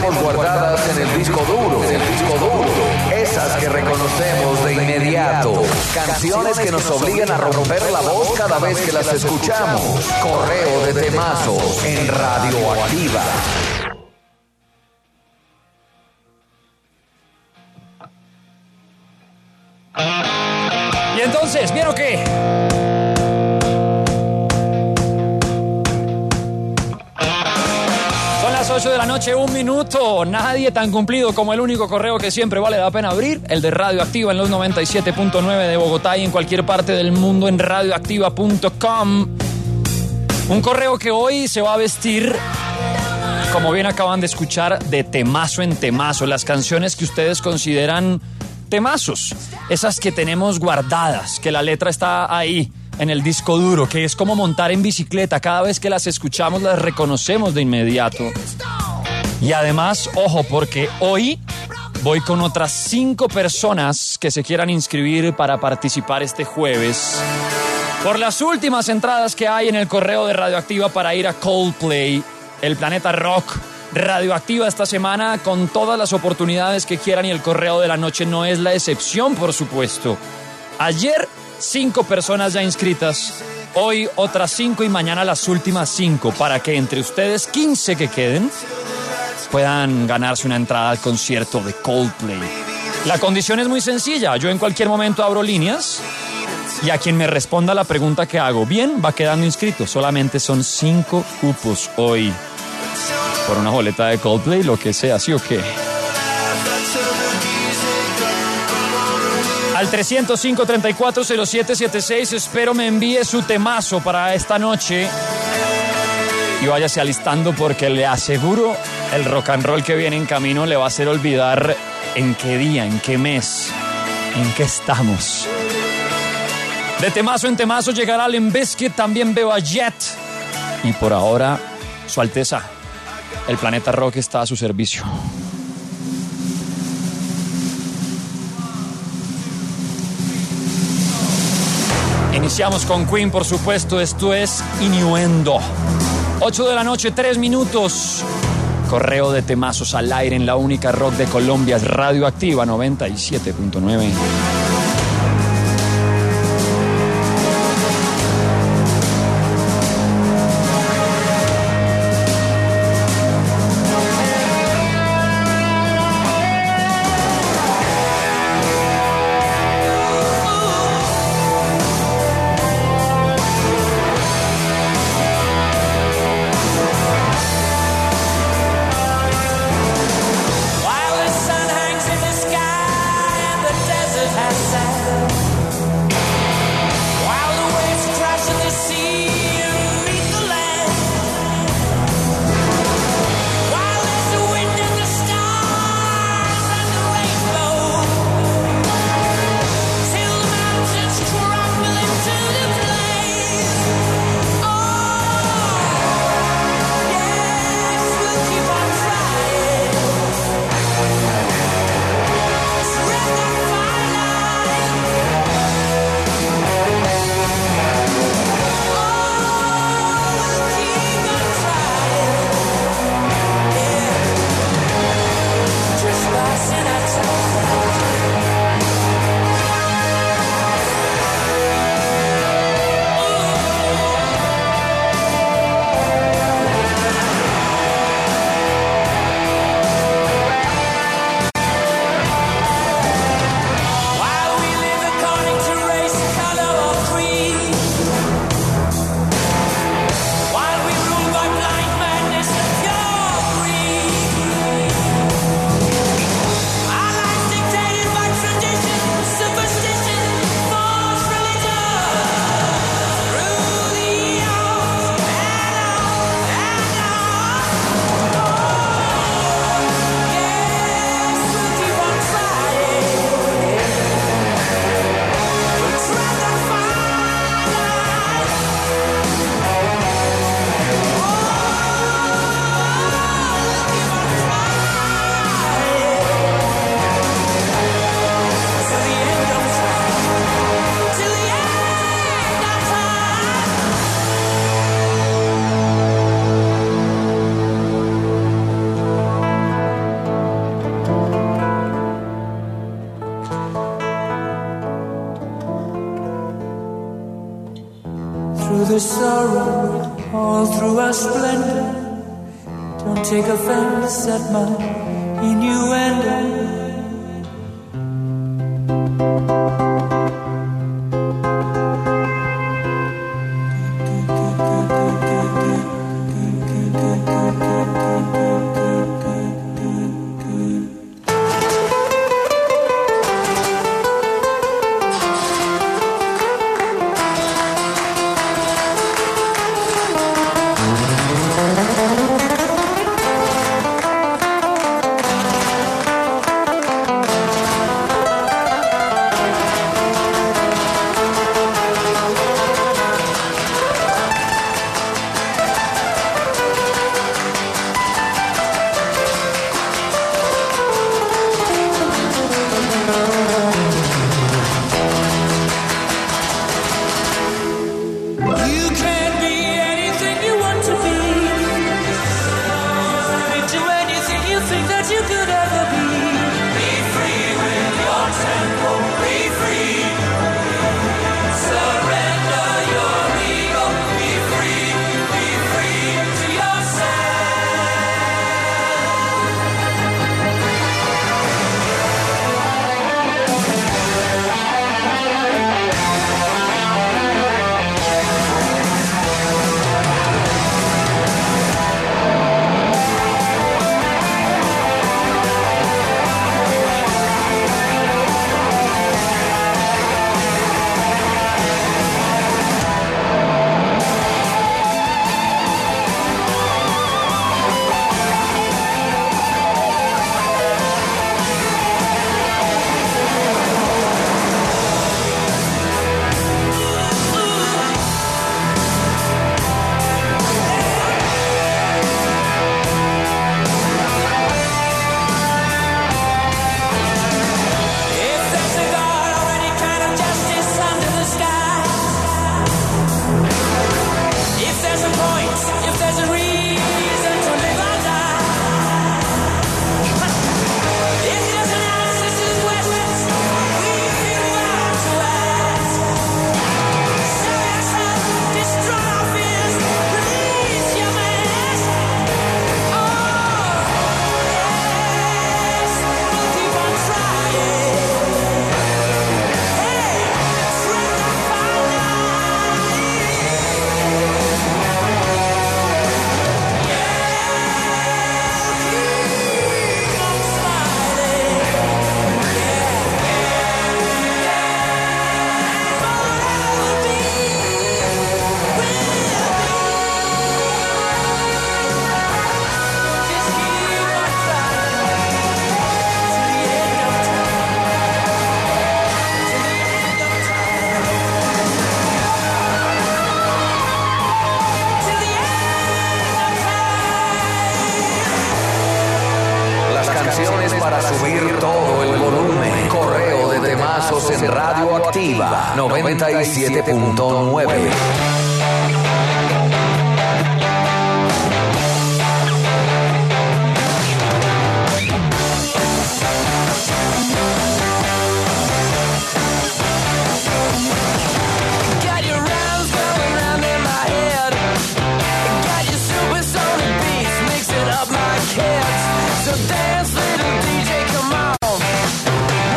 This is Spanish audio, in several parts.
tenemos guardadas en el disco duro. Esas que reconocemos de inmediato. Canciones que nos obligan a romper la voz cada vez que las escuchamos. Correo de temazos en Radioactiva. Y entonces, ¿vieron qué? Son las 8 de la noche, 1 minuto. Nadie tan cumplido como el único correo que siempre vale la pena abrir, el de Radioactiva en los 97.9 de Bogotá y en cualquier parte del mundo en radioactiva.com. Un correo que hoy se va a vestir, como bien acaban de escuchar, de temazo en temazo. Las canciones que ustedes consideran temazos, esas que tenemos guardadas, que la letra está ahí en el disco duro, que es como montar en bicicleta. Cada vez que las escuchamos las reconocemos de inmediato. Y además, ojo, porque hoy voy con otras 5 personas que se quieran inscribir para participar este jueves por las últimas entradas que hay en el correo de Radioactiva para ir a Coldplay, el Planeta Rock. Radioactiva esta semana con todas las oportunidades que quieran y el correo de la noche no es la excepción, por supuesto. Ayer 5 personas ya inscritas, hoy otras 5 y mañana las últimas 5 para que entre ustedes 15 que queden puedan ganarse una entrada al concierto de Coldplay. La condición es muy sencilla, yo en cualquier momento abro líneas y a quien me responda la pregunta que hago bien va quedando inscrito. Solamente son 5 cupos hoy. Por una boleta de Coldplay, lo que sea, ¿sí o qué? Al 305-340776 espero me envíe su temazo para esta noche. Y váyase alistando porque le aseguro el rock and roll que viene en camino le va a hacer olvidar en qué día, en qué mes, en qué estamos. De temazo en temazo llegará Limp Bizkit, también veo a Jet. Y por ahora, Su Alteza, el Planeta Rock está a su servicio. Iniciamos con Queen, por supuesto. Esto es Innuendo. 8 de la noche, 3 minutos. Correo de temazos al aire en la única rock de Colombia, Radioactiva 97.9. While the sun hangs in the sky and the desert has the sorrow all through our splendor. Don't take offense at my innuendo. Para subir todo el volumen. Correo de temazos en Radioactiva 97.9.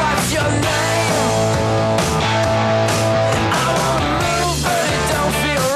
Feel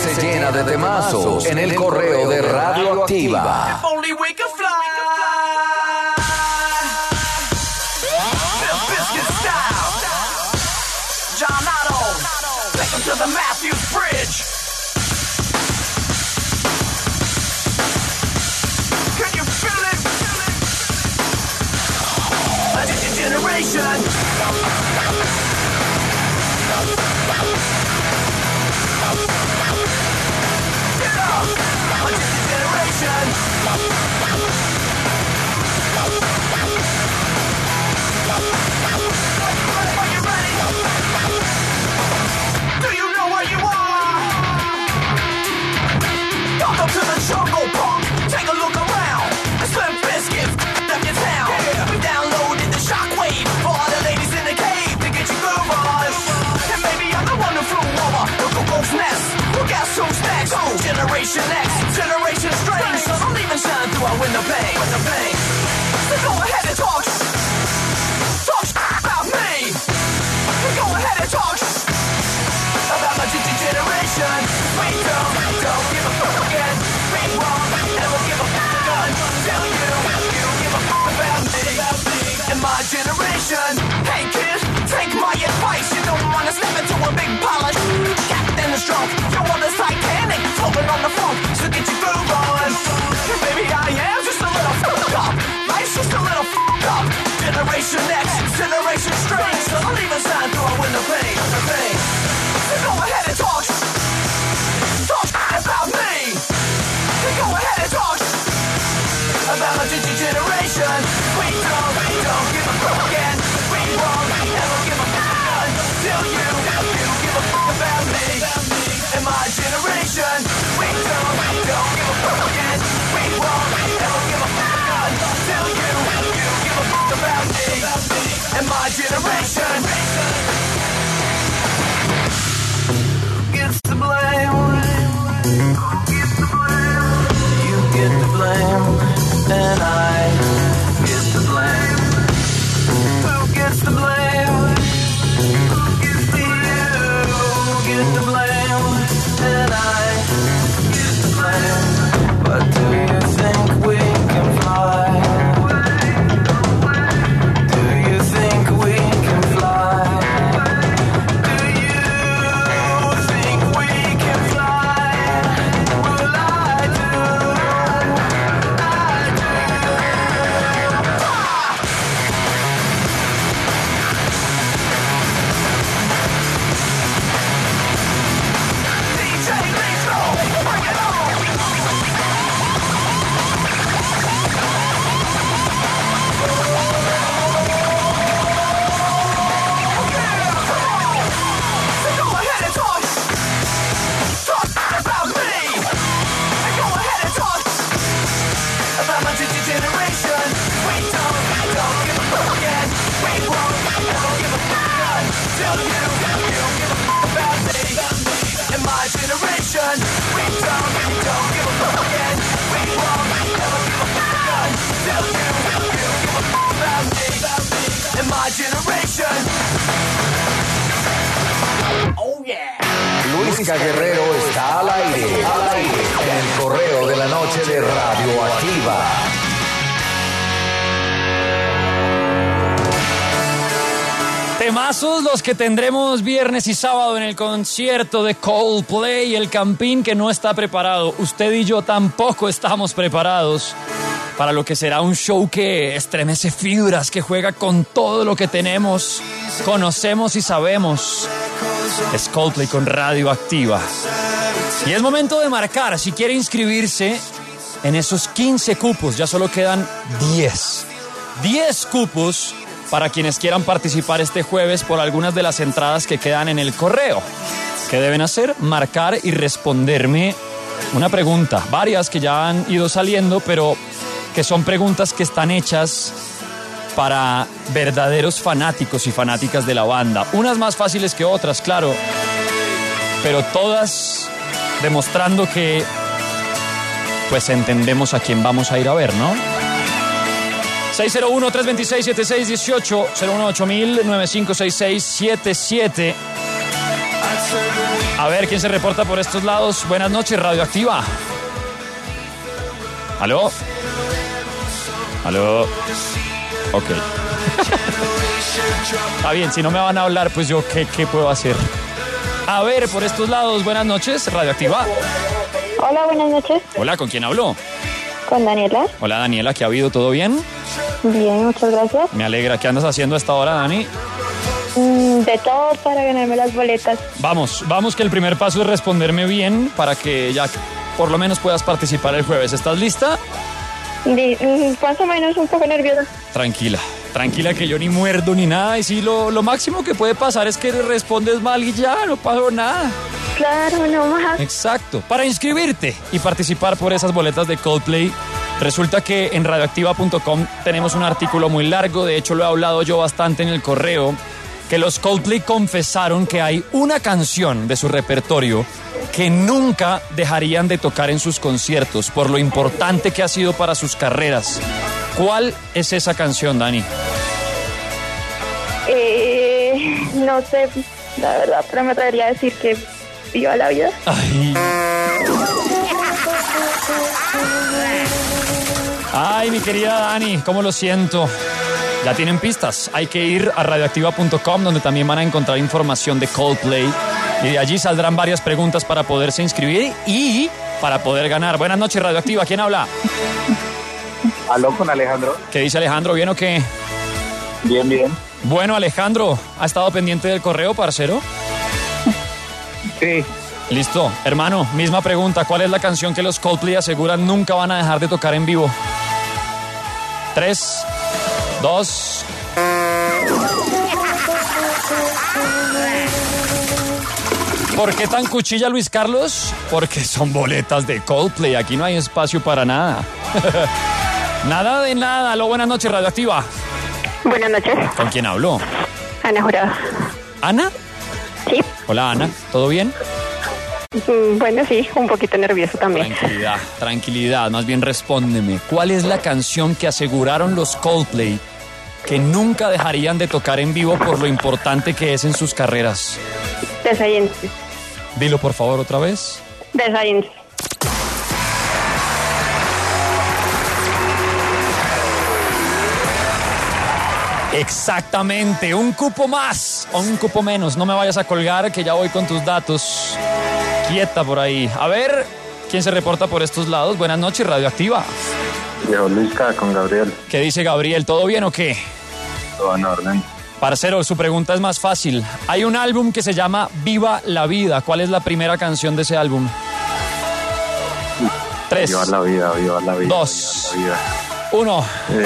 se llena de temazos en el correo de Radioactiva. To the Matthews Bridge. Can you feel it? A generation. Get up! A generation. Are you ready? Do you know where you are? Welcome to the jungle, punk. Take a look around. The Slim Biscuit left your town. Yeah. We downloaded the shockwave for all the ladies in the cave to get you groove on. And maybe I'm the one who flew over the cuckoo's nest. Well, guess who's next? Oh, Generation X, Generation Strange. So don't even shine through our window pane. So go ahead and talk about me. Go ahead and talk about my generation. We don't give a fuck again. We won't ever give a fuck until you give a fuck about me and my generation. Hey kid, take my advice. You don't wanna step into a big polish. Captain is drunk, you want the Titanic floating on the funk, so get your groove on. And maybe I am just a little fucked up. Life's just a little fucked up. Generation X, Generation Strange. So don't even shine through a window pane. So go ahead and talk about me. Go ahead and talk about my generation. We don't give a fuck again. We won't ever give a fuck until you give a fuck about me and my generation. We don't give a fuck again. We won't ever give a fuck until you give a fuck about me and my generation. Gets the blame. You get the blame, and I get the blame. Who gets the blame? You get the blame, and I get the blame. But do you think we can fly? Do you think we can fly? Luisca Guerrero está al aire en el correo de la noche de Radioactiva. Temazos los que tendremos viernes y sábado en el concierto de Coldplay, el Campín que no está preparado. Usted y yo tampoco estamos preparados para lo que será un show que estremece fibras, que juega con todo lo que tenemos, conocemos y sabemos. Es Coldplay con Radioactiva. Y es momento de marcar, si quiere inscribirse en esos 15 cupos, ya solo quedan 10. 10 cupos para quienes quieran participar este jueves por algunas de las entradas que quedan en el correo. ¿Qué deben hacer? Marcar y responderme una pregunta. Varias que ya han ido saliendo, pero que son preguntas que están hechas para verdaderos fanáticos y fanáticas de la banda. Unas más fáciles que otras, claro, pero todas demostrando que pues entendemos a quién vamos a ir a ver, ¿no? 601-326-7618, 018-9566-77. A ver, ¿quién se reporta por estos lados? Buenas noches, Radioactiva. ¿Aló? ¿Aló? Ok. Está bien, si no me van a hablar, pues yo, ¿qué puedo hacer? A ver, por estos lados, buenas noches, Radioactiva. Hola, buenas noches. Hola, ¿con quién hablo? Con Daniela. Hola, Daniela, ¿qué ha habido? ¿Todo bien? Bien, muchas gracias. Me alegra. ¿Qué andas haciendo a esta hora, Dani? De todo para ganarme las boletas. Vamos, que el primer paso es responderme bien para que ya por lo menos puedas participar el jueves. ¿Estás lista? Más o menos, un poco nerviosa. Tranquila que yo ni muerdo ni nada. Y sí, lo máximo que puede pasar es que respondes mal y ya, no pasó nada. Claro, no más. Exacto. Para inscribirte y participar por esas boletas de Coldplay, resulta que en radioactiva.com tenemos un artículo muy largo, de hecho lo he hablado yo bastante en el correo, que los Coldplay confesaron que hay una canción de su repertorio que nunca dejarían de tocar en sus conciertos por lo importante que ha sido para sus carreras. ¿Cuál es esa canción, Dani? No sé, la verdad, pero me atrevería a decir que Viva la Vida. Ay, mi querida Dani, cómo lo siento. Ya tienen pistas. Hay que ir a radioactiva.com, donde también van a encontrar información de Coldplay. Y de allí saldrán varias preguntas para poderse inscribir y para poder ganar. Buenas noches, Radioactiva. ¿Quién habla? Aló, con Alejandro. ¿Qué dice Alejandro? ¿Bien o qué? Bien. Bueno, Alejandro, ¿ha estado pendiente del correo, parcero? Sí. Listo. Hermano, misma pregunta. ¿Cuál es la canción que los Coldplay aseguran nunca van a dejar de tocar en vivo? 3, 2... ¿Por qué tan cuchilla, Luis Carlos? Porque son boletas de Coldplay. Aquí no hay espacio para nada. Nada de nada. Aló, buenas noches, Radioactiva. Buenas noches. ¿Con quién habló? Ana Jurado. ¿Ana? Sí. Hola, Ana. ¿Todo bien? Bueno, sí, un poquito nervioso también. Tranquilidad. Más bien respóndeme. ¿Cuál es la canción que aseguraron los Coldplay que nunca dejarían de tocar en vivo por lo importante que es en sus carreras? The Science. Dilo, por favor, otra vez. The Science. Exactamente, un cupo más o un cupo menos. No me vayas a colgar, que ya voy con tus datos. Quieta por ahí. A ver, ¿quién se reporta por estos lados? Buenas noches, Radioactiva. Yo, Luisca, con Gabriel. ¿Qué dice Gabriel? ¿Todo bien o qué? Todo en orden. Parcero, su pregunta es más fácil. Hay un álbum que se llama Viva la Vida. ¿Cuál es la primera canción de ese álbum? 3. Viva la vida, viva la vida. 2. Viva la vida. 1.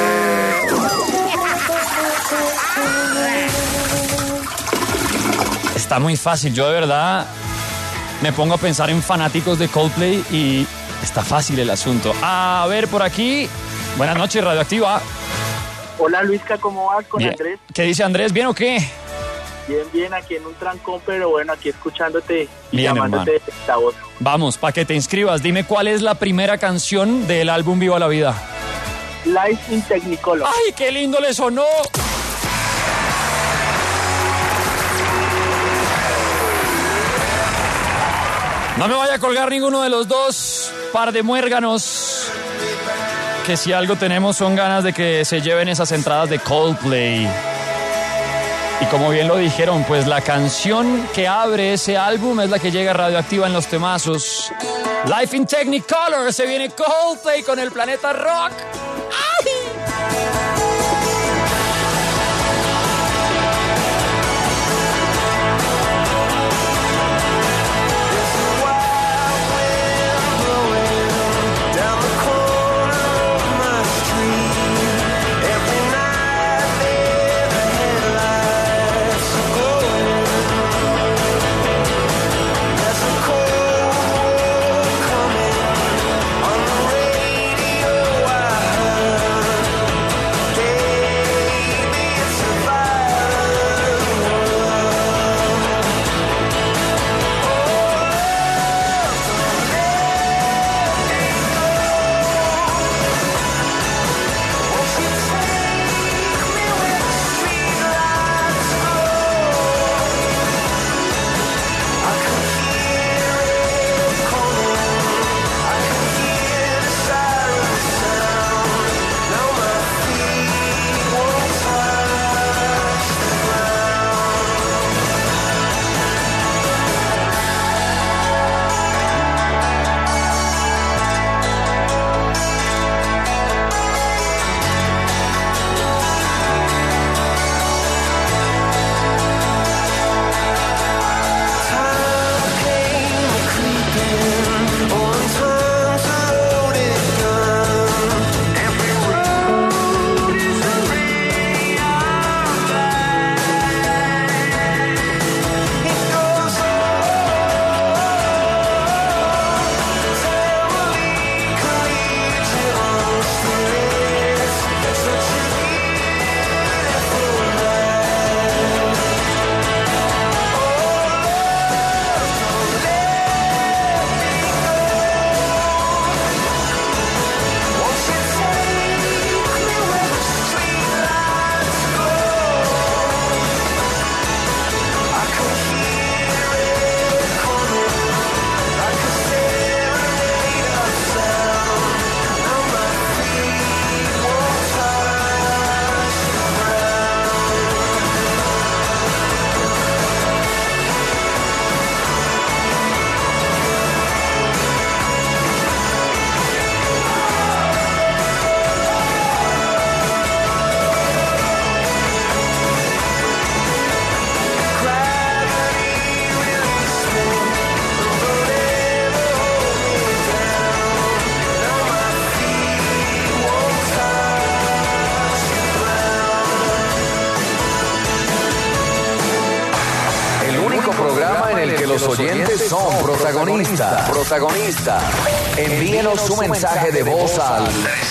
Está muy fácil. Yo de verdad me pongo a pensar en fanáticos de Coldplay y está fácil el asunto. A ver, por aquí. Buenas noches, Radioactiva. Hola, Luisca, ¿cómo vas con Bien. Andrés? ¿Qué dice Andrés? ¿Bien o qué? Bien, aquí en un trancón, pero bueno, aquí escuchándote y Bien, llamándote esta voz. Vamos, para que te inscribas. Dime cuál es la primera canción del álbum Viva la Vida. Live in Technicolor. ¡Ay, qué lindo le sonó! No me vaya a colgar ninguno de los dos, par de muérganos. Que si algo tenemos son ganas de que se lleven esas entradas de Coldplay. Y como bien lo dijeron, pues la canción que abre ese álbum es la que llega Radioactiva en los temazos. Life in Technicolor, se viene Coldplay con el Planeta Rock. ¡Ay! protagonista. Envíenos su mensaje de voz al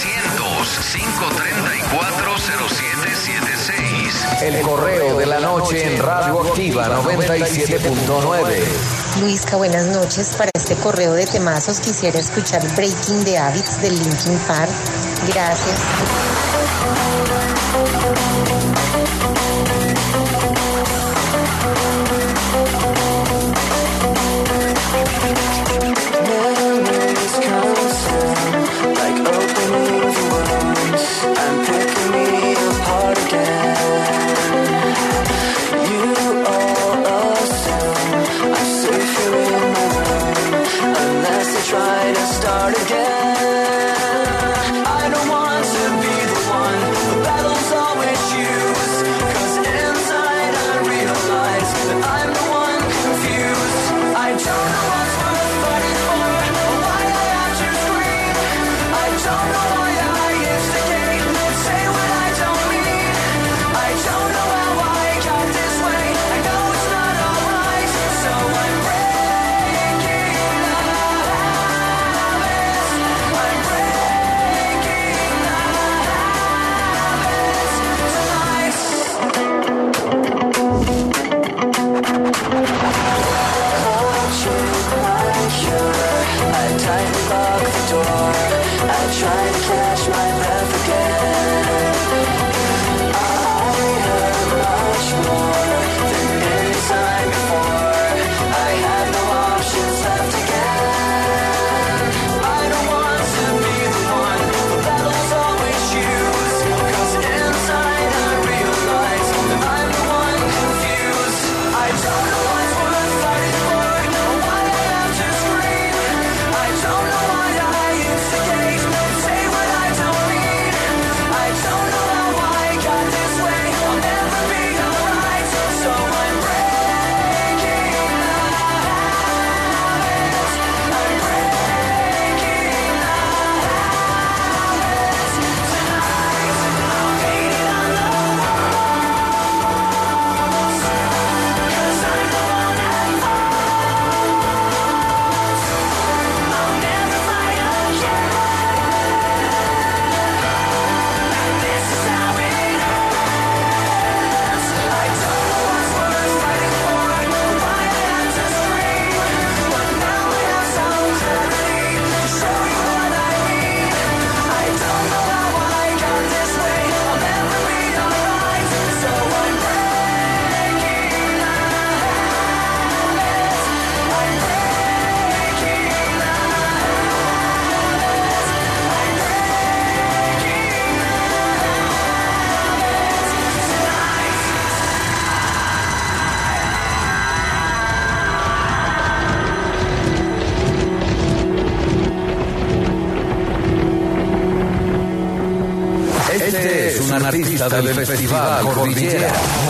300-534-0776. El correo de la noche en Radioactiva 97.9. Luisca, buenas noches. Para este correo de temazos quisiera escuchar Breaking the Habits de Linkin Park. Gracias. Try to start again. I don't want to be the one the battles always choose. 'Cause inside I realize that I'm the one confused. I don't know what's worth fighting for, or why I have to scream. I don't know why I instigate and say what I don't mean. I don't know how I got this way. I know it's not alright, so I'm Este es un artista del Festival Cordillera.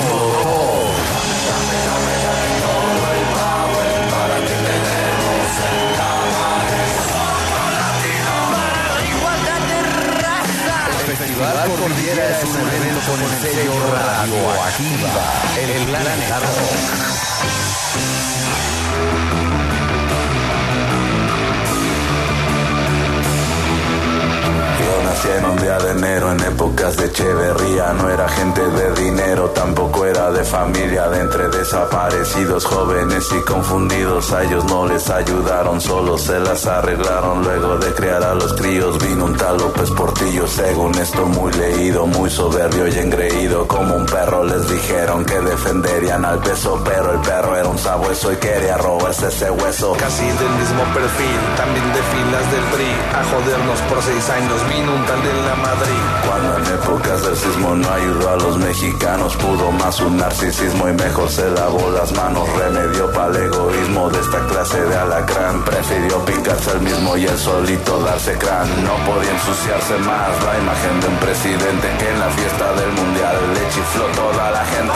El Festival Cordillera es un evento con el sello Radioactiva, el planeta rock. Nací en un día de enero en épocas de Echeverría. No era gente de dinero, tampoco era de familia. De entre desaparecidos, jóvenes y confundidos, a ellos no les ayudaron, solo se las arreglaron. Luego de criar a los críos vino un tal López Portillo. Según esto muy leído, muy soberbio y engreído. Como un perro les dijeron que defenderían al peso, pero el perro era un sabueso y quería robarse ese hueso. Casi del mismo perfil, también de filas del PRI. A jodernos por 6 años vino un tal de la Madrid. Cuando en épocas del sismo no ayudó a los mexicanos, pudo más un narcisismo y mejor se lavó las manos. Remedio para el egoísmo de esta clase de alacrán. Prefirió picarse el mismo y el solito darse crán. No podía ensuciarse más la imagen de un presidente que en la fiesta del mundial le chifló toda la gente.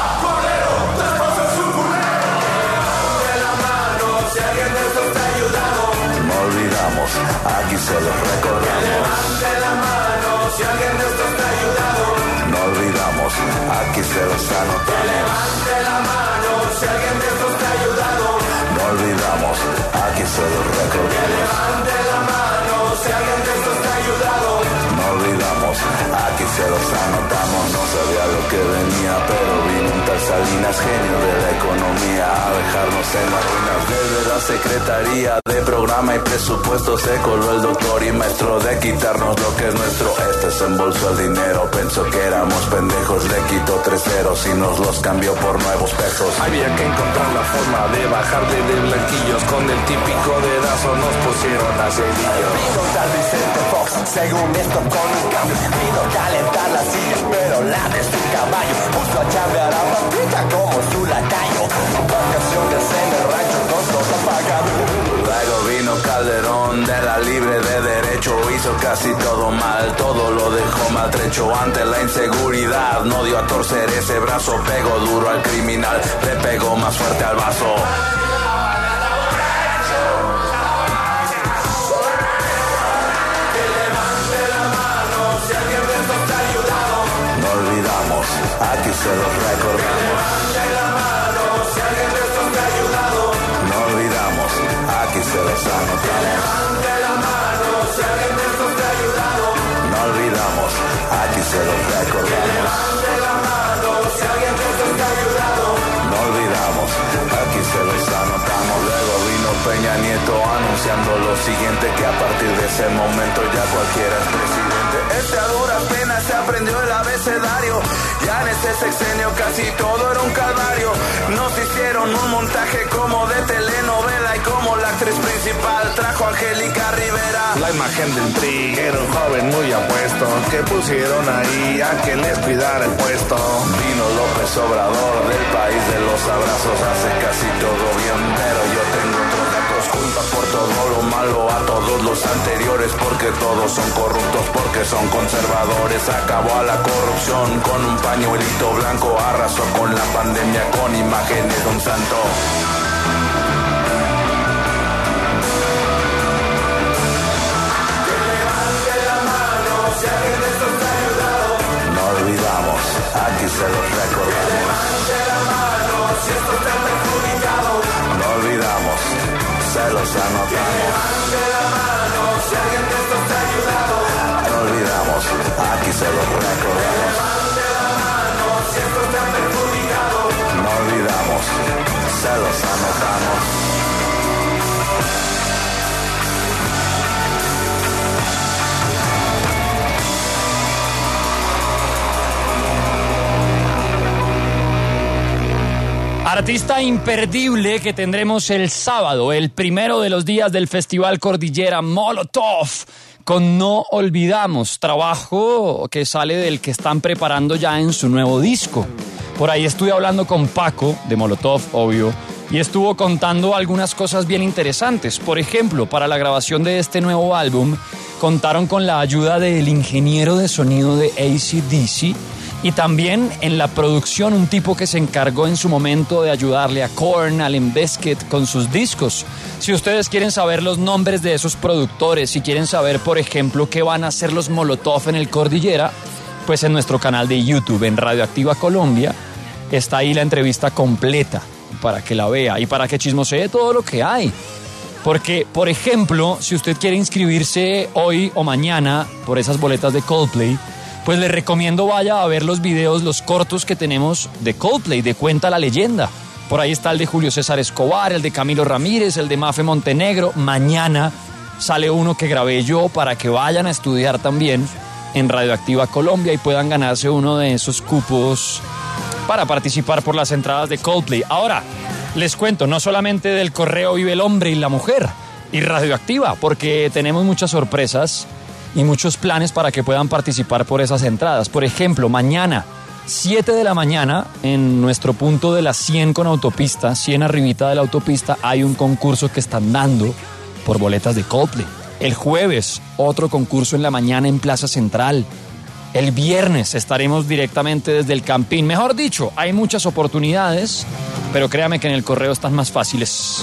No olvidamos, aquí se los recordamos. Levante la mano si alguien de esto está ayudado. No olvidamos, aquí se los anotamos. Levante la mano si alguien de esto está ayudado. No olvidamos, se los recordamos. Levante la mano si alguien de estos te ha ayudado. No olvidamos, aquí se los anotamos. No sabía lo que venía, pero vino un tal Salinas, genio de la economía, a dejarnos en las ruinas. Desde la Secretaría de Programa y Presupuesto se coló el doctor y maestro de quitarnos lo que es nuestro. Este se embolsó el dinero, pensó que éramos pendejos, le quitó 3 ceros y nos los cambió por nuevos pesos. Había que encontrar la forma de bajarle de blanquillos. Con el típico dedazo nos pusieron a cerillos. Vino tal Vicente Fox, según esto con un cambio. Vino a calentar las sillas, pero la de su caballo. Puso a chambear a Paprika como su lacayo. Vacaciones en el rancho con todo pagado. Luego vino Calderón de la Libre de Derecho, hizo casi todo mal, todo lo dejó maltrecho. Ante la inseguridad no dio a torcer ese brazo, pegó duro al criminal, le pegó más fuerte al vaso. No olvidamos, aquí se los recordamos. No olvidamos, aquí se los anotamos. No olvidamos, aquí se los recordamos. No olvidamos, aquí se los anotamos. Luego vino Peña Nieto anunciando lo siguiente, que a partir de ese momento ya cualquiera es presidente. Este a duras penas se aprendió el abecedario. Ya en ese sexenio casi todo era un calvario. Nos hicieron un montaje como de telenovela y como la actriz principal trajo a Angélica Rivera. La imagen del PRI era un joven muy apuesto que pusieron ahí a que les cuidara el puesto. Vino López Obrador del país de los abrazos, hace casi todo bien, pero yo tengo otros datos. Culpa por todo lo malo a todos los anteriores, porque todos son corruptos, porque son conservadores. Acabó a la corrupción con un pañuelito blanco, arrasó con la pandemia con imágenes de un santo. No olvidamos, aquí se los recordamos. No olvidamos, se los anotamos. No olvidamos, aquí se los recordamos. No olvidamos, se los anotamos. Artista imperdible que tendremos el sábado, el primero de los días del Festival Cordillera, Molotov, con No Olvidamos, trabajo que sale del que están preparando ya en su nuevo disco. Por ahí estuve hablando con Paco, de Molotov, obvio, y estuvo contando algunas cosas bien interesantes. Por ejemplo, para la grabación de este nuevo álbum, contaron con la ayuda del ingeniero de sonido de AC/DC, y también en la producción un tipo que se encargó en su momento de ayudarle a Korn, a Limp Bizkit con sus discos. Si ustedes quieren saber los nombres de esos productores, si quieren saber, por ejemplo, qué van a hacer los Molotov en el Cordillera, pues en nuestro canal de YouTube, en Radioactiva Colombia, está ahí la entrevista completa para que la vea y para que chismosee todo lo que hay. Porque, por ejemplo, si usted quiere inscribirse hoy o mañana por esas boletas de Coldplay, pues le recomiendo vaya a ver los videos, los cortos que tenemos de Coldplay, de Cuenta la Leyenda. Por ahí está el de Julio César Escobar, el de Camilo Ramírez, el de Mafe Montenegro. Mañana sale uno que grabé yo para que vayan a estudiar también en Radioactiva Colombia y puedan ganarse uno de esos cupos para participar por las entradas de Coldplay. Ahora, les cuento, no solamente del correo vive el hombre y la mujer y Radioactiva, porque tenemos muchas sorpresas y muchos planes para que puedan participar por esas entradas. Por ejemplo, mañana, 7 de la mañana, en nuestro punto de la 100 con autopista, 100 arribita de la autopista, hay un concurso que están dando por boletas de Coldplay. El jueves, otro concurso en la mañana en Plaza Central. El viernes estaremos directamente desde el Campín. Mejor dicho, hay muchas oportunidades, pero créame que en el correo están más fáciles.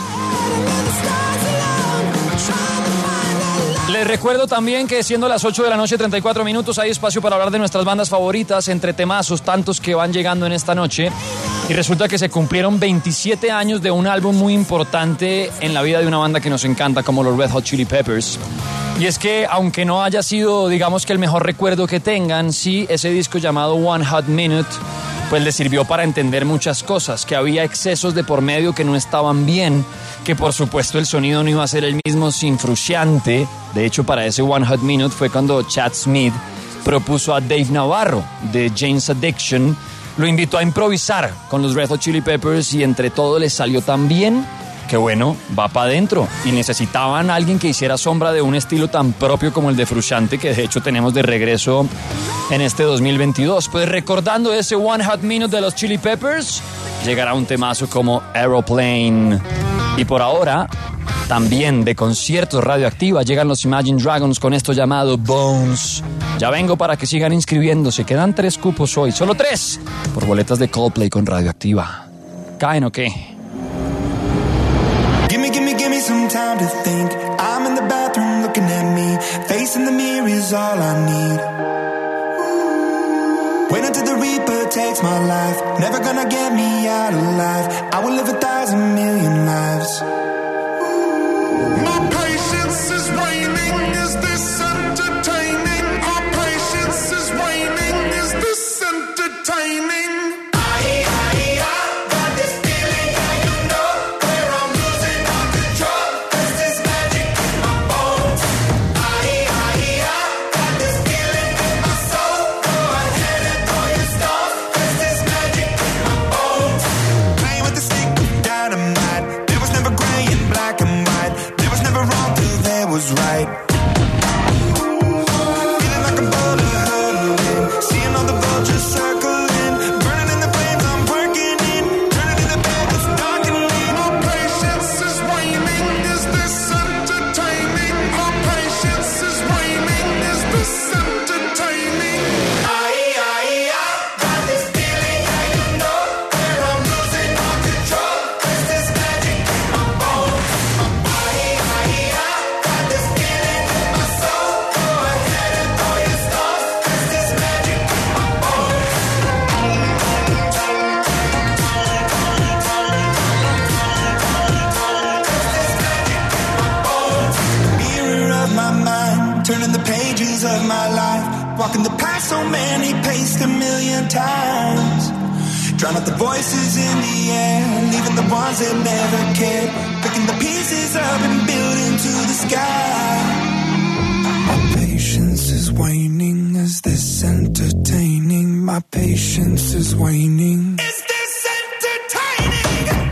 Les recuerdo también que siendo las 8 de la noche, 34 minutos, hay espacio para hablar de nuestras bandas favoritas, entre temazos tantos que van llegando en esta noche. Y resulta que se cumplieron 27 años de un álbum muy importante en la vida de una banda que nos encanta como los Red Hot Chili Peppers. Y es que aunque no haya sido, digamos que el mejor recuerdo que tengan, sí, ese disco llamado One Hot Minute pues les sirvió para entender muchas cosas, que había excesos de por medio que no estaban bien, que por supuesto el sonido no iba a ser el mismo sin Frusciante. De hecho, para ese One Hot Minute fue cuando Chad Smith propuso a Dave Navarro de Jane's Addiction, lo invitó a improvisar con los Red Hot Chili Peppers y entre todo les salió tan bien que bueno, va para adentro. Y necesitaban a alguien que hiciera sombra de un estilo tan propio como el de Frusciante, que de hecho tenemos de regreso en este 2022. Pues recordando ese One Hot Minute de los Chili Peppers, llegará un temazo como Aeroplane. Y por ahora, también de conciertos Radioactiva, llegan los Imagine Dragons con esto llamado Bones. Ya vengo para que sigan inscribiéndose. Quedan 3 cupos hoy, solo 3, por boletas de Coldplay con Radioactiva. ¿Caen o qué? Give me some time to think. I'm in the bathroom looking at me. Facing the mirror is all I need. Wait until the Reaper takes my life. Never gonna get me out alive. I will live 1,000,000,000 lives. My patience is waning. Is this entertaining? My patience is waning. Is this entertaining? Was right. Feeling like a boulder hurtling, seeing all the vultures circling, burning in the flames I'm working in, turning in the bed that's darkening. My patience is waning. Is this entertaining? My patience is waning. Is this entertaining? I got this feeling, yeah, you know, where I'm losing all control. There's this magic in my bones. Turning the pages of my life, walking the path so many paced 1,000,000 times. Drown out the voices in the air, leaving the ones that never cared. Picking the pieces up and building to the sky. My patience is waning. Is this entertaining? My patience is waning. Is this entertaining?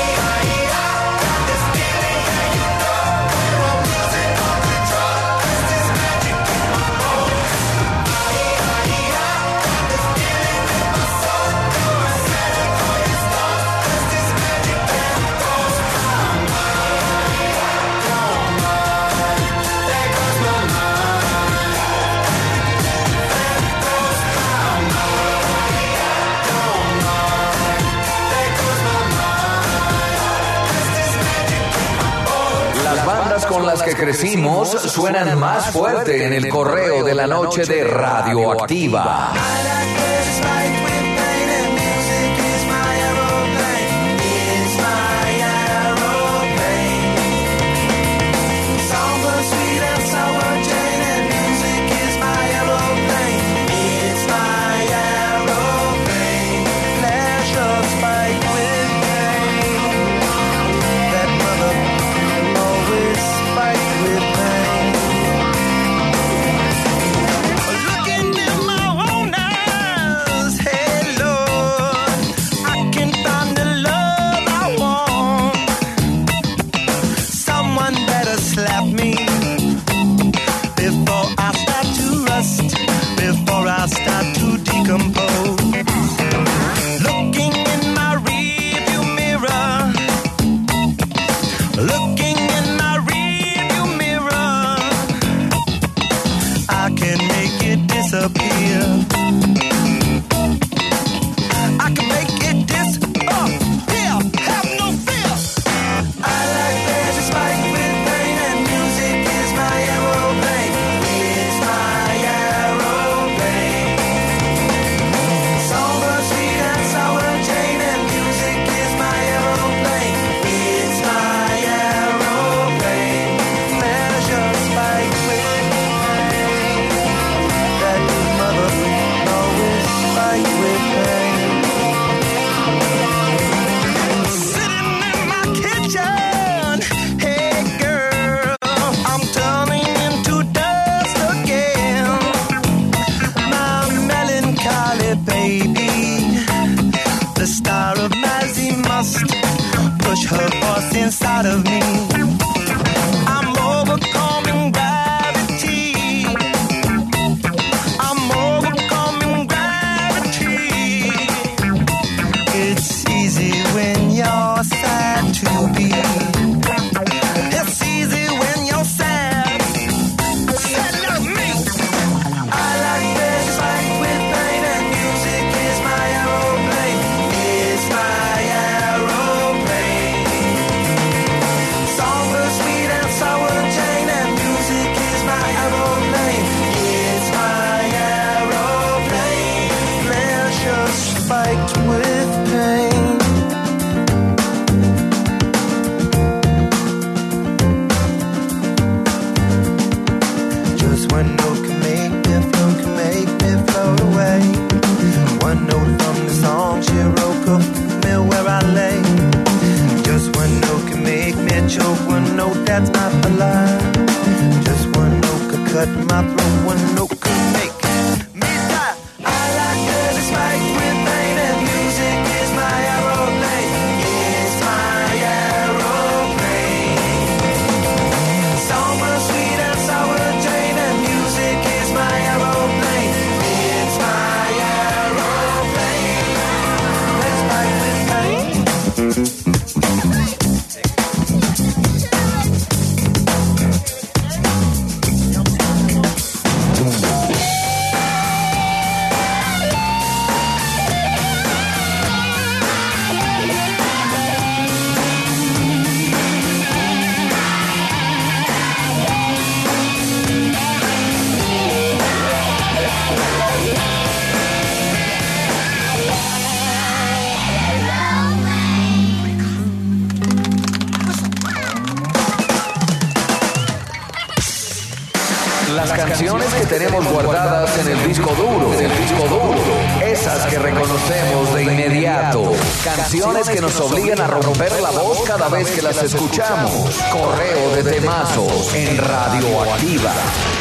Con las que crecimos suenan más fuerte en el correo de la noche de Radioactiva. Sour, sweet and sour Jane and note, that's not the lie. Just one note could cut my throat, one note could make me die. I like her despite with pain, and music is my aeroplane. It's my aeroplane. Summer sweet and sour Jane, and music is my aeroplane. It's my aeroplane. Despite with pain. Las canciones que tenemos guardadas en el disco duro, esas que reconocemos de inmediato, canciones que nos obligan a romper la voz cada vez que las escuchamos. Correo de temazos en Radioactiva.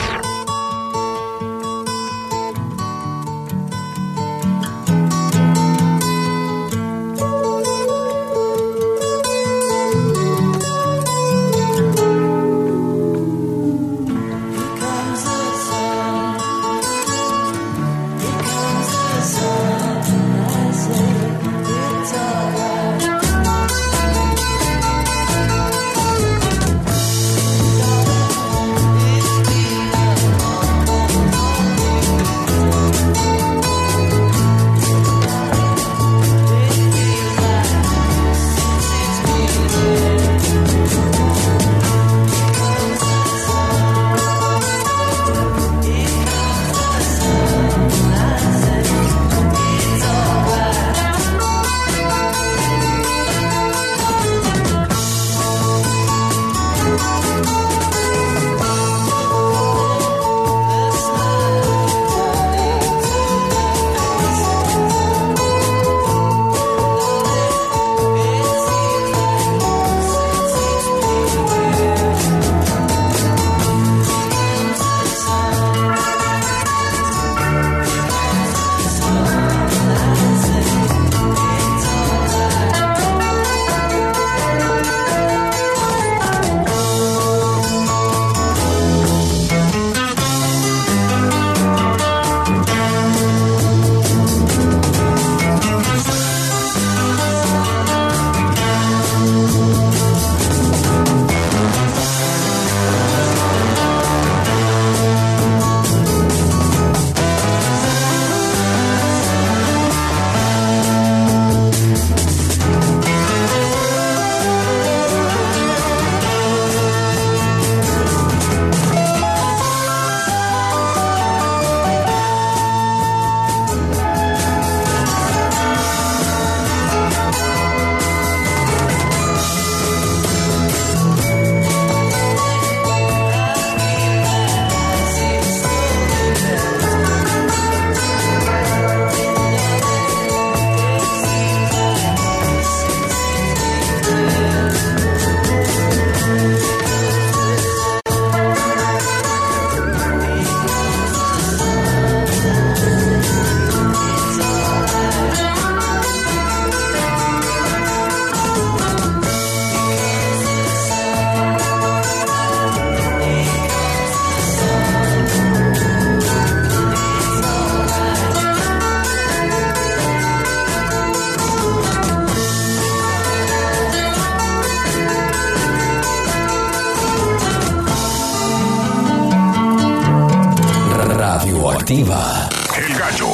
Radioactiva. El gallo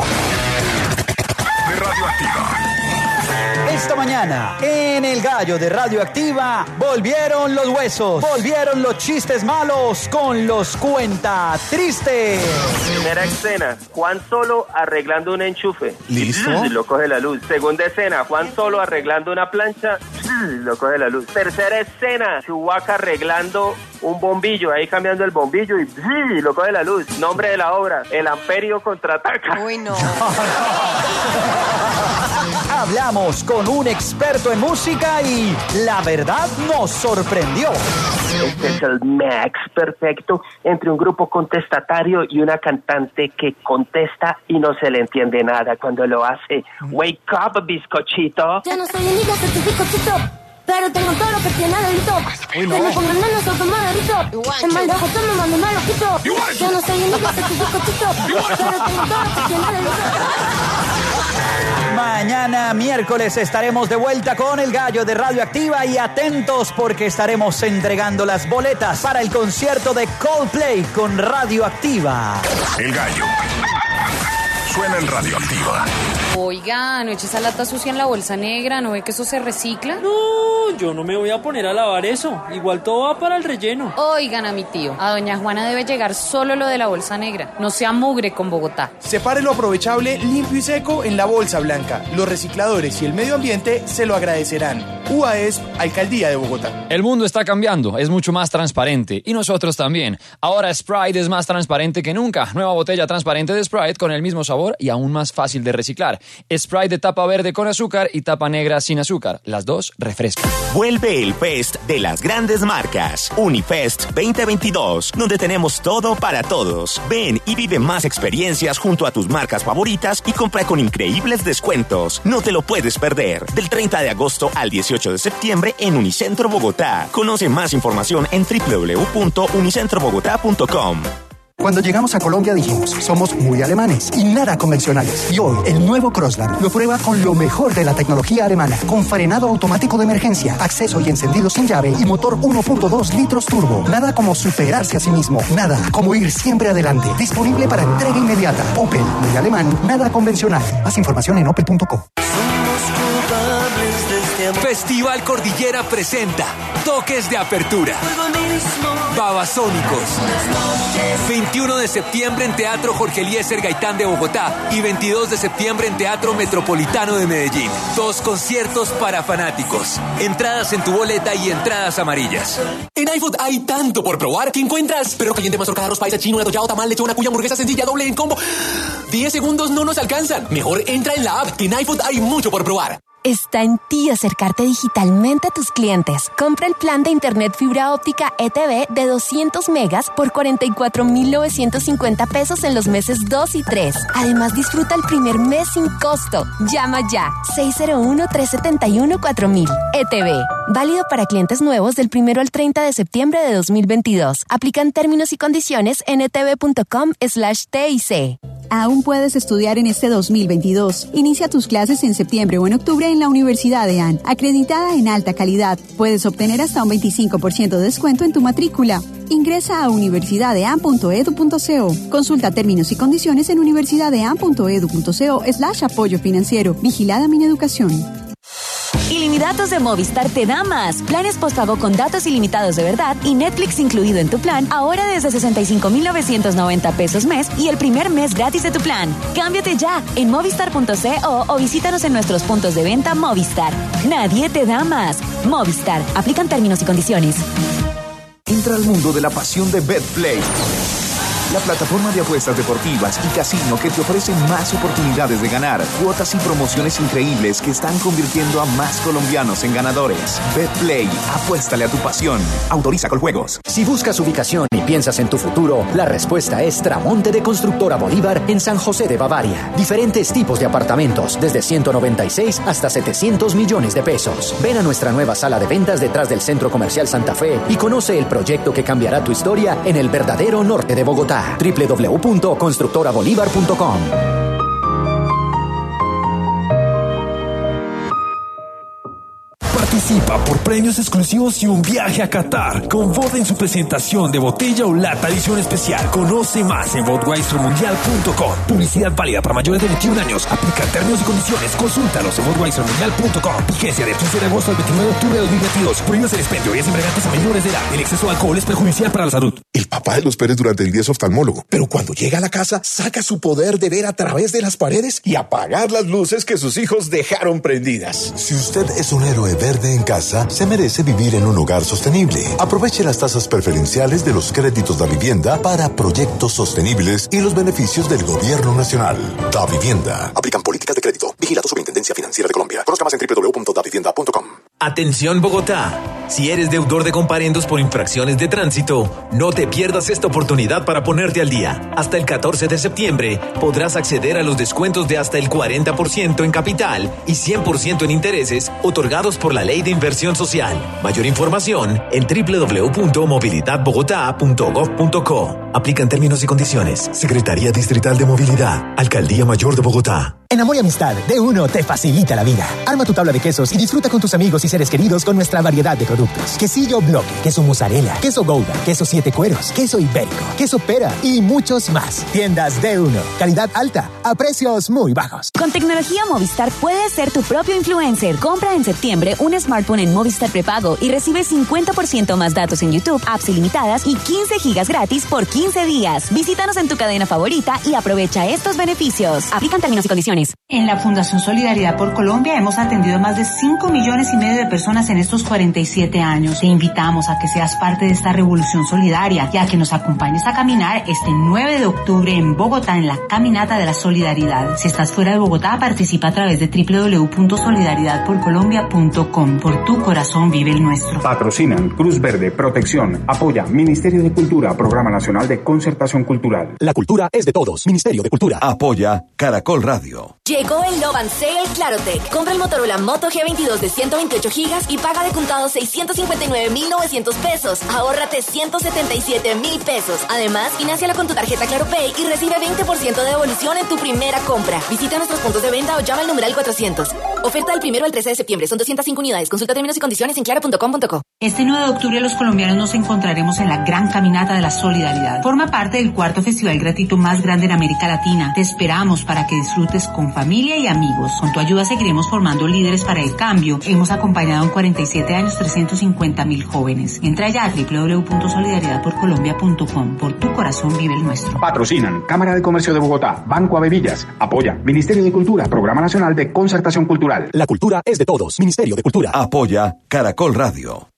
de Radioactiva. Esta mañana, en El Gallo de Radioactiva, volvieron los huesos, volvieron los chistes malos con los cuenta tristes. Primera escena, Juan Solo arreglando un enchufe. ¿Listo? Lo coge la luz. Segunda escena, Juan Solo arreglando una plancha. Lo coge la luz. Tercera escena, Chewbacca arreglando un bombillo, ahí cambiando el bombillo y lo coge la luz. Nombre de la obra, El Amperio contraataca. Uy, no. Hablamos con un experto en música y la verdad nos sorprendió. Este es el mix perfecto entre un grupo contestatario y una cantante que contesta y no se le entiende nada cuando lo hace. Wake up, bizcochito. Yo no soy única, soy tu bizcochito. Pero tengo todo lo que tiene delito. Que me pongan menos soy tu maderito. En mal de ojo me mando mal ojito. Yo no soy única, soy tu bizcochito. Pero tengo todo lo que tiene delito. Mañana miércoles estaremos de vuelta con el Gallo de Radioactiva y atentos porque estaremos entregando las boletas para el concierto de Coldplay con Radioactiva. El Gallo suena en Radioactiva. Oiga, ¿no eche esa lata sucia en la bolsa negra? ¿No ve que eso se recicla? No, yo no me voy a poner a lavar eso. Igual todo va para el relleno. Oigan a mi tío, a doña Juana debe llegar solo lo de la bolsa negra. No sea mugre con Bogotá. Separe lo aprovechable, limpio y seco en la bolsa blanca. Los recicladores y el medio ambiente se lo agradecerán. UAES, Alcaldía de Bogotá. El mundo está cambiando, es mucho más transparente. Y nosotros también. Ahora Sprite es más transparente que nunca. Nueva botella transparente de Sprite con el mismo sabor y aún más fácil de reciclar. Sprite de tapa verde con azúcar y tapa negra sin azúcar. Las dos refrescan. Vuelve el Fest de las grandes marcas. Unifest 2022, donde tenemos todo para todos. Ven y vive más experiencias junto a tus marcas favoritas y compra con increíbles descuentos. No te lo puedes perder. Del 30 de agosto al 18 de septiembre en Unicentro Bogotá. Conoce más información en www.unicentrobogotá.com. Cuando llegamos a Colombia dijimos, somos muy alemanes y nada convencionales. Y hoy, el nuevo Crossland lo prueba con lo mejor de la tecnología alemana. Con frenado automático de emergencia, acceso y encendido sin llave y motor 1.2 litros turbo. Nada como superarse a sí mismo. Nada como ir siempre adelante. Disponible para entrega inmediata. Opel, muy alemán, nada convencional. Más información en opel.co. Festival Cordillera presenta Toques de Apertura. Babasónicos. 21 de septiembre en Teatro Jorge Eliezer Gaitán de Bogotá y 22 de septiembre en Teatro Metropolitano de Medellín. 2 conciertos para fanáticos. Entradas en tu boleta y entradas amarillas. En iFood hay tanto por probar que encuentras perro caliente, mazorca, arroz paisa, chino, atollado, tamal, lechón, cuya, hamburguesa sencilla, doble en combo. 10 segundos no nos alcanzan. Mejor entra en la app, que en iFood hay mucho por probar. Está en ti acercarte digitalmente a tus clientes. Compra el plan de internet fibra óptica ETV de 200 megas por 44,950 pesos en los meses 2 y 3. Además, disfruta el primer mes sin costo. Llama ya. 601-371-4000. ETV. Válido para clientes nuevos del 1 al 30 de septiembre de 2022. Aplican términos y condiciones en etv.com/TIC. Aún puedes estudiar en este 2022. Inicia tus clases en septiembre o en octubre en la Universidad de AN, acreditada en alta calidad. Puedes obtener hasta un 25% de descuento en tu matrícula. Ingresa a universidadean.edu.co. Consulta términos y condiciones en universidadean.edu.co/apoyo financiero. Vigilada Mineducación. Ilimitados de Movistar te da más. Planes postpago con datos ilimitados de verdad y Netflix incluido en tu plan, ahora desde 65,990 pesos mes y el primer mes gratis de tu plan. Cámbiate ya en movistar.co o visítanos en nuestros puntos de venta Movistar. Nadie te da más. Movistar. Aplican términos y condiciones. Entra al mundo de la pasión de BetPlay, la plataforma de apuestas deportivas y casino que te ofrece más oportunidades de ganar, cuotas y promociones increíbles que están convirtiendo a más colombianos en ganadores. BetPlay, apuéstale a tu pasión. Autoriza con juegos. Si buscas ubicación y piensas en tu futuro, la respuesta es Tramonte de Constructora Bolívar en San José de Bavaria. Diferentes tipos de apartamentos, desde 196 hasta 700 millones de pesos. Ven a nuestra nueva sala de ventas detrás del Centro Comercial Santa Fe y conoce el proyecto que cambiará tu historia en el verdadero norte de Bogotá. www.constructorabolívar.com. Participa por premios exclusivos y un viaje a Qatar con Bud en su presentación de botella o lata edición especial. Conoce más en budweisermundial.com. Publicidad válida para mayores de 21 años. Aplica términos y condiciones. Consúltalos en budweisermundial.com. Vigencia de 15 de agosto al 29 de octubre de 2022. Prohíbe el expendio y embriagantes a menores de edad. El exceso de alcohol es perjudicial para la salud. El papá de los Pérez durante el día es oftalmólogo, pero cuando llega a la casa saca su poder de ver a través de las paredes y apagar las luces que sus hijos dejaron prendidas. Si usted es un héroe verde en casa, se merece vivir en un hogar sostenible. Aproveche las tasas preferenciales de los créditos de vivienda para proyectos sostenibles y los beneficios del Gobierno Nacional. Da Vivienda. Aplican políticas de crédito. Vigilado Superintendencia Financiera de Colombia. Conozca más en www.davivienda.com. Atención Bogotá, si eres deudor de comparendos por infracciones de tránsito, no te pierdas esta oportunidad para ponerte al día. Hasta el 14 de septiembre podrás acceder a los descuentos de hasta el 40% en capital y 100% en intereses otorgados por la Ley de Inversión Social. Mayor información en www.movilidadbogotá.gov.co. Aplican términos y condiciones. Secretaría Distrital de Movilidad, Alcaldía Mayor de Bogotá. En Amor y Amistad, D1 te facilita la vida. Arma tu tabla de quesos y disfruta con tus amigos y seres queridos con nuestra variedad de productos. Quesillo Bloque, queso mozzarella, queso Gouda, queso 7 cueros, queso ibérico, queso pera y muchos más. Tiendas D1, calidad alta, a precios muy bajos. Con tecnología Movistar puedes ser tu propio influencer. Compra en septiembre un smartphone en Movistar prepago y recibe 50% más datos en YouTube, apps ilimitadas y 15 gigas gratis por 15 días. Visítanos en tu cadena favorita y aprovecha estos beneficios. Aplican términos y condiciones. En la Fundación Solidaridad por Colombia hemos atendido a más de 5,5 millones de personas en estos 47 años. Te invitamos a que seas parte de esta revolución solidaria y a que nos acompañes a caminar este 9 de octubre en Bogotá en la Caminata de la Solidaridad. Si estás fuera de Bogotá, participa a través de www.solidaridadporcolombia.com. Por tu corazón vive el nuestro. Patrocinan Cruz Verde, Protección, apoya Ministerio de Cultura, Programa Nacional de Concertación Cultural. La cultura es de todos. Ministerio de Cultura. Apoya Caracol Radio. Llegó el Love and Sale Clarotech. Compra el Motorola Moto G22 de 128 gigas y paga de contado 659,900 pesos. Ahórrate 177,000 pesos. Además, financialo con tu tarjeta ClaroPay y recibe 20% de devolución en tu primera compra. Visita nuestros puntos de venta o llama al numeral 400. Oferta del 1 al 13 de septiembre. Son 205 unidades. Consulta términos y condiciones en claro.com.co. Este 9 de octubre los colombianos nos encontraremos en la Gran Caminata de la Solidaridad. Forma parte del 4º festival gratuito más grande en América Latina. Te esperamos para que disfrutes con familia y amigos. Con tu ayuda seguiremos formando líderes para el cambio. Hemos acompañado en 47 años 350,000 jóvenes. Entra ya a www.solidaridadporcolombia.com. Por tu corazón vive el nuestro. Patrocinan Cámara de Comercio de Bogotá, Banco Avevillas. Apoya Ministerio de Cultura, Programa Nacional de Concertación Cultural. La cultura es de todos. Ministerio de Cultura. Apoya Caracol Radio.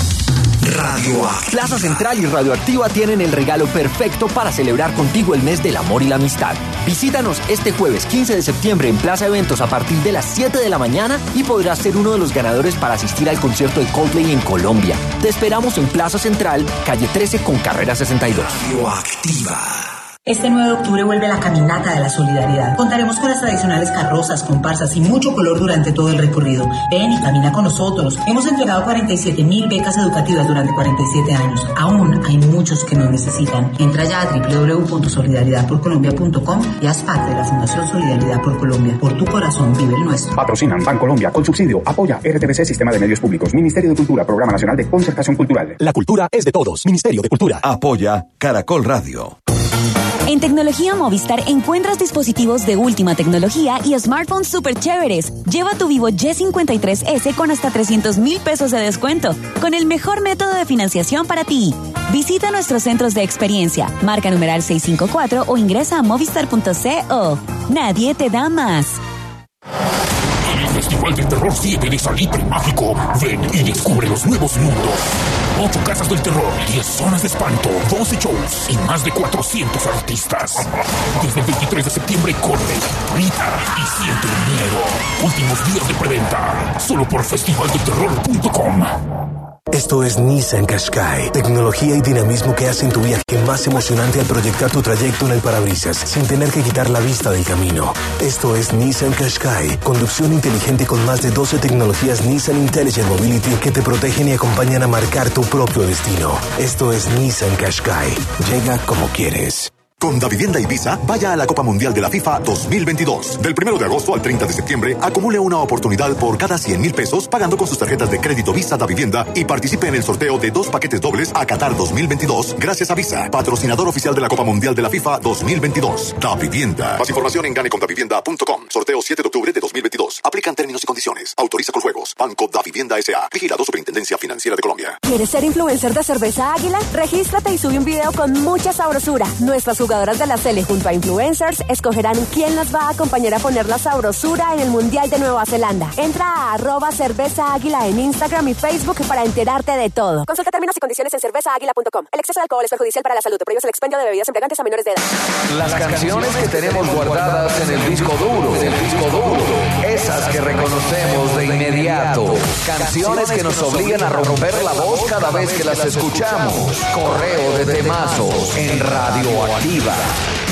Plaza Central y Radioactiva tienen el regalo perfecto para celebrar contigo el mes del amor y la amistad. Visítanos este jueves 15 de septiembre en Plaza Eventos a partir de las 7 de la mañana y podrás ser uno de los ganadores para asistir al concierto de Coldplay en Colombia. Te esperamos en Plaza Central, calle 13 con carrera 62. Radioactiva. Este 9 de octubre vuelve la Caminata de la Solidaridad. Contaremos con las tradicionales carrozas, comparsas y mucho color durante todo el recorrido. Ven y camina con nosotros. Hemos entregado 47,000 becas educativas durante 47 años. Aún hay muchos que nos necesitan. Entra ya a www.solidaridadporcolombia.com y haz parte de la Fundación Solidaridad por Colombia. Por tu corazón vive el nuestro. Patrocinan Bancolombia con subsidio. Apoya RTBC Sistema de Medios Públicos. Ministerio de Cultura, Programa Nacional de Concertación Cultural. La cultura es de todos. Ministerio de Cultura. Apoya Caracol Radio. En Tecnología Movistar encuentras dispositivos de última tecnología y smartphones súper chéveres. Lleva tu Vivo Y53S con hasta 300,000 pesos de descuento, con el mejor método de financiación para ti. Visita nuestros centros de experiencia, marca numeral 654 o ingresa a movistar.co. Nadie te da más. El Festival del Terror 7 de Salitre Mágico. Ven y descubre los nuevos mundos. 8 casas del terror, 10 zonas de espanto, 12 shows y más de 400 artistas. Desde el 23 de septiembre corre, grita y siente el miedo. Últimos días de preventa, solo por festivaldelterror.com. Esto es Nissan Qashqai, tecnología y dinamismo que hacen tu viaje más emocionante al proyectar tu trayecto en el parabrisas, sin tener que quitar la vista del camino. Esto es Nissan Qashqai, conducción inteligente con más de 12 tecnologías Nissan Intelligent Mobility que te protegen y acompañan a marcar tu propio destino. Esto es Nissan Qashqai, llega como quieres. Con Davivienda y Visa, vaya a la Copa Mundial de la FIFA 2022. Del 1 de agosto al 30 de septiembre, acumule una oportunidad por cada 100,000 pesos pagando con sus tarjetas de crédito Visa Davivienda y participe en el sorteo de 2 paquetes dobles a Qatar 2022 gracias a Visa, patrocinador oficial de la Copa Mundial de la FIFA 2022. Davivienda. Más información en ganecondavivienda.com. Sorteo 7 de octubre de 2022. Aplican términos y condiciones. Autoriza con juegos. Banco Davivienda S.A. Vigilado Superintendencia Financiera de Colombia. ¿Quieres ser influencer de Cerveza Águila? Regístrate y sube un video con mucha sabrosura. Nuestras jugadoras de la Sele junto a influencers escogerán quién nos va a acompañar a poner la sabrosura en el Mundial de Nueva Zelanda. Entra a @Cerveza Águila en Instagram y Facebook para enterarte de todo. Consulta términos y condiciones en cervezaaguila.com. El exceso de alcohol es perjudicial para la salud. Prohíbes el expendio de bebidas embriagantes a menores de edad. Las canciones que tenemos guardadas en el disco duro. esas que reconocemos de inmediato. Canciones que nos obligan a romper la voz cada vez que las escuchamos. Correo de temazos en Radioactiva.